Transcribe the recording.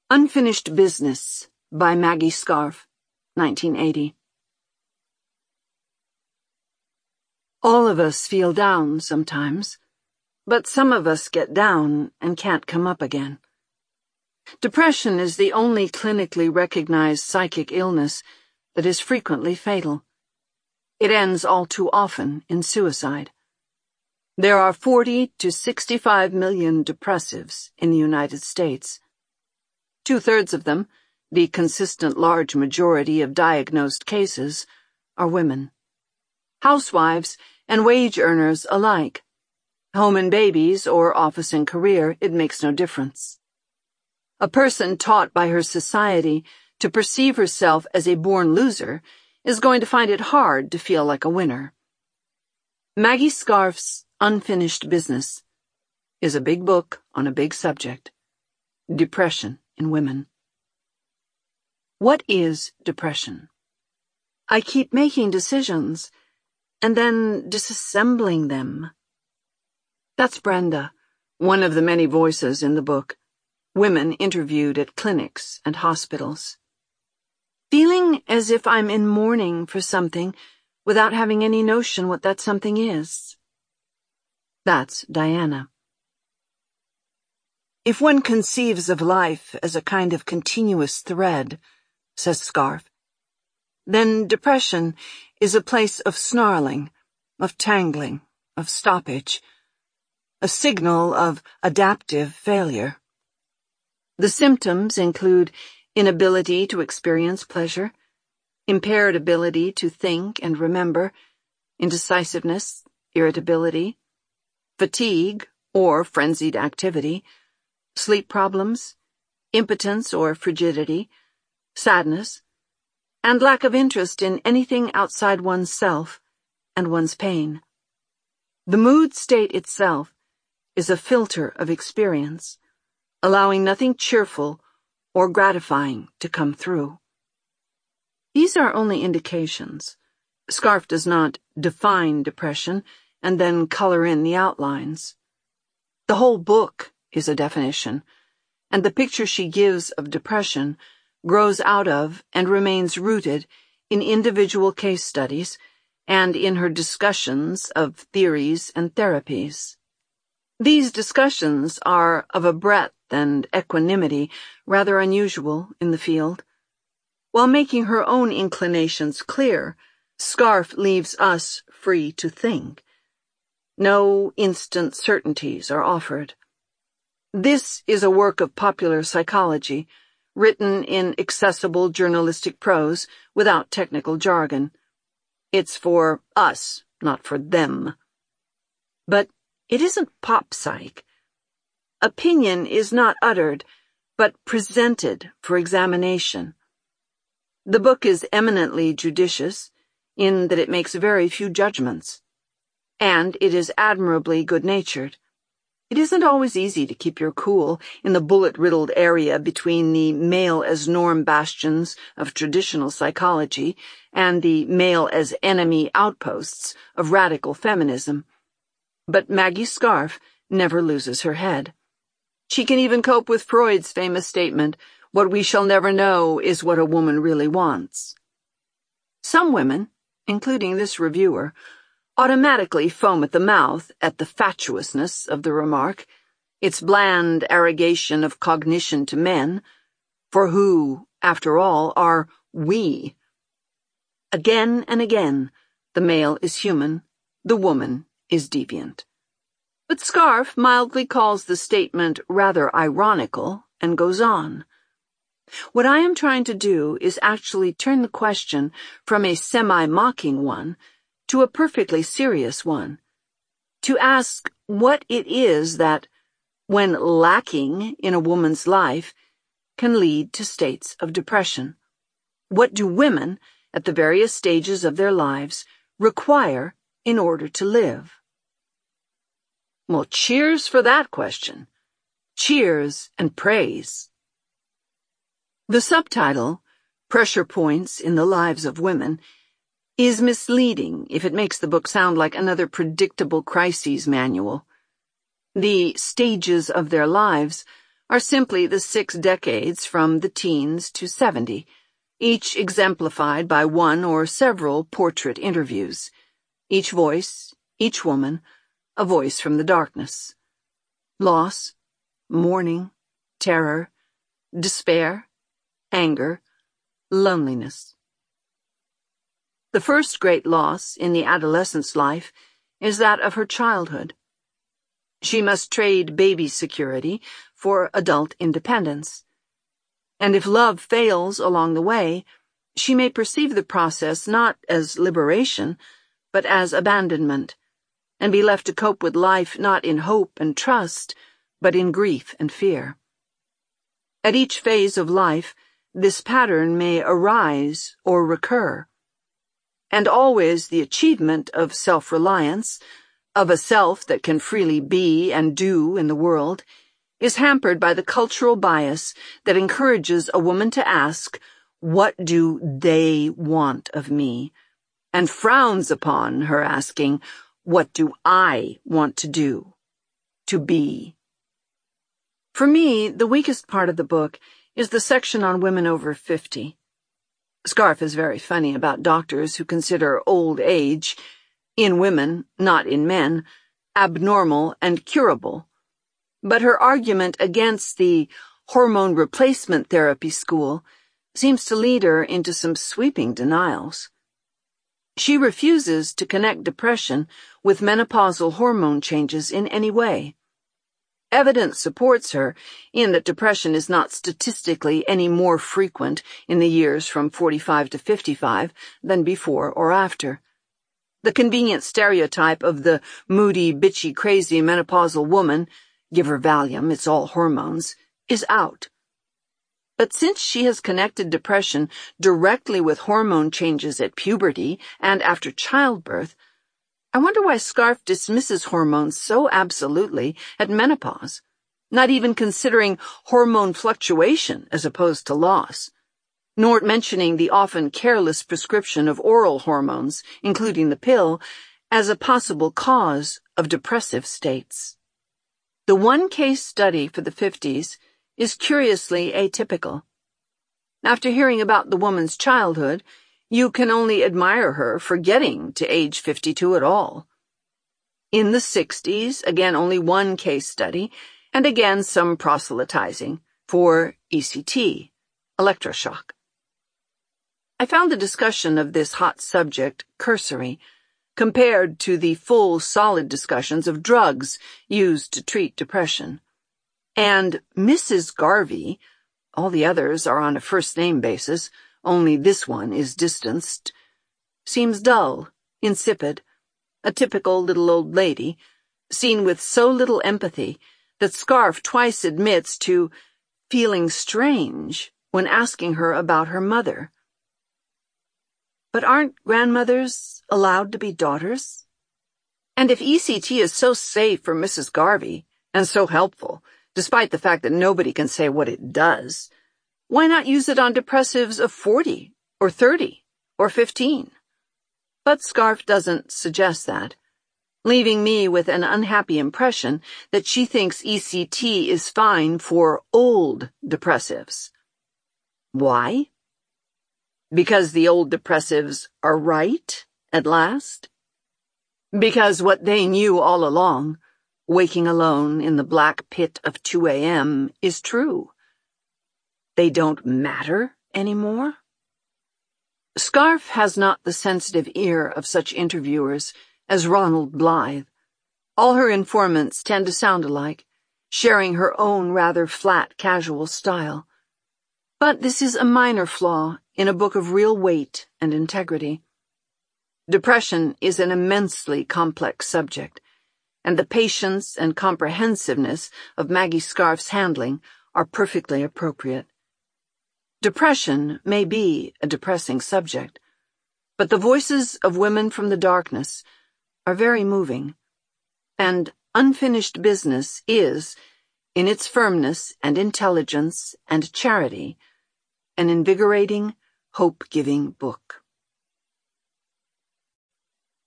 Unfinished Business by Maggie Scarf, 1980. All of us feel down sometimes, but some of us get down and can't come up again. Depression is the only clinically recognized psychic illness that is frequently fatal. It ends all too often in suicide. There are 40 to 65 million depressives in the United States. 2/3 of them, the consistent large majority of diagnosed cases, are women. Housewives and wage earners alike. Home and babies or office and career, it makes no difference. A person taught by her society to perceive herself as a born loser is going to find it hard to feel like a winner. Maggie Scarf's Unfinished Business is a big book on a big subject: depression in women. What is depression? I keep making decisions and then disassembling them. That's Brenda, one of the many voices in the book, women interviewed at clinics and hospitals. Feeling as if I'm in mourning for something without having any notion what that something is. That's Diana. If one conceives of life as a kind of continuous thread, says Scarf, then depression is a place of snarling, of tangling, of stoppage, a signal of adaptive failure. The symptoms include inability to experience pleasure, impaired ability to think and remember, indecisiveness, irritability, fatigue or frenzied activity, sleep problems, impotence or frigidity, sadness, and lack of interest in anything outside one's self and one's pain. The mood state itself is a filter of experience, allowing nothing cheerful or gratifying to come through. These are only indications. Scarf does not define depression and then color in the outlines. The whole book is a definition, and the picture she gives of depression grows out of and remains rooted in individual case studies and in her discussions of theories and therapies. These discussions are of a breadth and equanimity rather unusual in the field. While making her own inclinations clear, Scarf leaves us free to think. No instant certainties are offered. This is a work of popular psychology, written in accessible journalistic prose without technical jargon. It's for us, not for them. But it isn't pop psych. Opinion is not uttered, but presented for examination. The book is eminently judicious, in that it makes very few judgments. And it is admirably good-natured. It isn't always easy to keep your cool in the bullet-riddled area between the male-as-norm bastions of traditional psychology and the male-as-enemy outposts of radical feminism. But Maggie Scarf never loses her head. She can even cope with Freud's famous statement, "What we shall never know is what a woman really wants." Some women, including this reviewer, automatically foam at the mouth at the fatuousness of the remark, its bland arrogation of cognition to men, for who, after all, are we? Again and again, the male is human, the woman is deviant. But Scarf mildly calls the statement rather ironical and goes on. What I am trying to do is actually turn the question from a semi-mocking one to a perfectly serious one, to ask what it is that, when lacking in a woman's life, can lead to states of depression. What do women, at the various stages of their lives, require in order to live? Well, cheers for that question. Cheers and praise. The subtitle, Pressure Points in the Lives of Women, is misleading if it makes the book sound like another predictable crises manual. The stages of their lives are simply the 6 decades from the teens to 70, each exemplified by one or several portrait interviews. Each voice, each woman, a voice from the darkness. Loss, mourning, terror, despair, anger, loneliness. The first great loss in the adolescent's life is that of her childhood. She must trade baby security for adult independence. And if love fails along the way, she may perceive the process not as liberation, but as abandonment, and be left to cope with life not in hope and trust, but in grief and fear. At each phase of life, this pattern may arise or recur. And always the achievement of self-reliance, of a self that can freely be and do in the world, is hampered by the cultural bias that encourages a woman to ask, "What do they want of me?" and frowns upon her asking, "What do I want to do, to be?" For me, the weakest part of the book is the section on women over 50. Scarf is very funny about doctors who consider old age, in women, not in men, abnormal and curable. But her argument against the hormone replacement therapy school seems to lead her into some sweeping denials. She refuses to connect depression with menopausal hormone changes in any way. Evidence supports her in that depression is not statistically any more frequent in the years from 45 to 55 than before or after. The convenient stereotype of the moody, bitchy, crazy menopausal woman, give her Valium, it's all hormones, is out. But since she has connected depression directly with hormone changes at puberty and after childbirth, I wonder why Scarf dismisses hormones so absolutely at menopause, not even considering hormone fluctuation as opposed to loss, nor mentioning the often careless prescription of oral hormones, including the pill, as a possible cause of depressive states. The one case study for the 50s is curiously atypical. After hearing about the woman's childhood, you can only admire her for getting to age 52 at all. In the 60s, again only one case study, and again some proselytizing for ECT, electroshock. I found the discussion of this hot subject cursory, compared to the full, solid discussions of drugs used to treat depression. And Mrs. Garvey, all the others are on a first-name basis, only this one is distanced, seems dull, insipid, a typical little old lady, seen with so little empathy that Scarf twice admits to feeling strange when asking her about her mother. But aren't grandmothers allowed to be daughters? And if ECT is so safe for Mrs. Garvey, and so helpful, despite the fact that nobody can say what it does, why not use it on depressives of 40, or 30, or 15? But Scarf doesn't suggest that, leaving me with an unhappy impression that she thinks ECT is fine for old depressives. Why? Because the old depressives are right, at last? Because what they knew all along, waking alone in the black pit of 2 a.m., is true? They don't matter anymore? Scarf has not the sensitive ear of such interviewers as Ronald Blythe. All her informants tend to sound alike, sharing her own rather flat, casual style. But this is a minor flaw in a book of real weight and integrity. Depression is an immensely complex subject, and the patience and comprehensiveness of Maggie Scarf's handling are perfectly appropriate. Depression may be a depressing subject, but the voices of women from the darkness are very moving, and Unfinished Business is, in its firmness and intelligence and charity, an invigorating, hope-giving book.